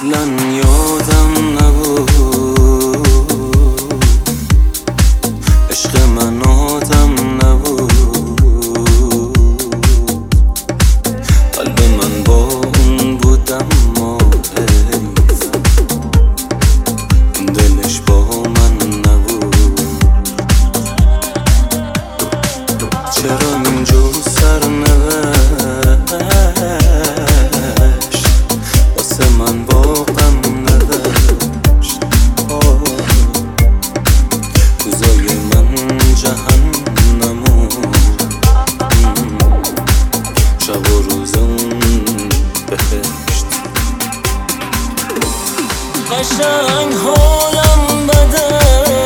اصلا یادم نبود عشق من آدم نبود قلب من با اون بود اما حیف دلش با من نبود چرا اینجور سرنوشت واسه من با غم نوشت روزای من جهنمو شب و روز اون بهشت قشنگ حالم بده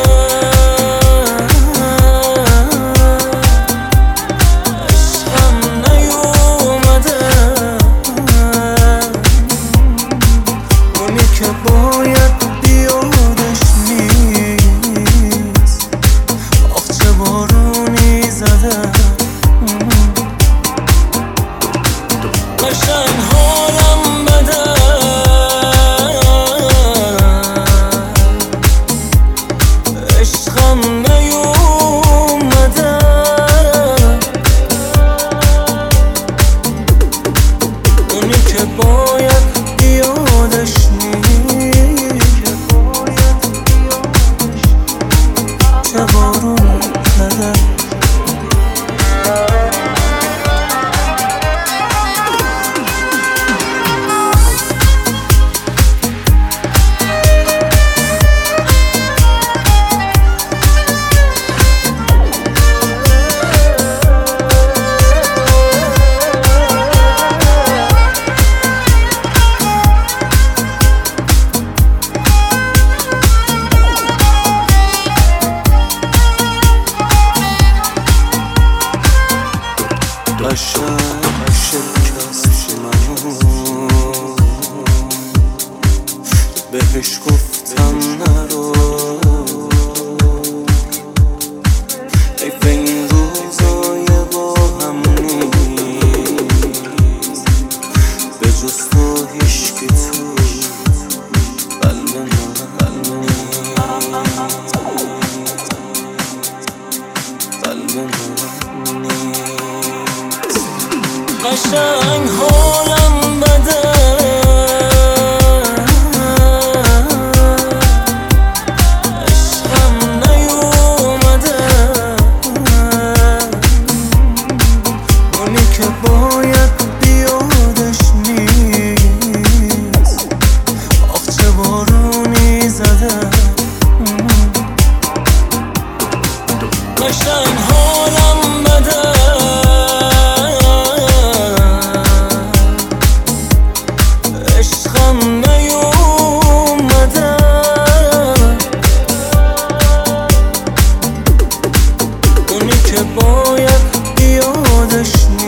باید بیادش نیست آخ چه بارونی زده قشنگ حالم بده عشقم نیومده اونی که باید بیادش چه بارون زده قشنگ شکست منو بهش گفتم نرو حیف این روزای با هم نیست به جز تو هیچکی تو قلب من قشنگ حالم بده عشقم نیومده اونی که باید بیادش نیست آخ چه بارونی زده قشنگ حالم بده عشقم نیومده اونی که باید بیادش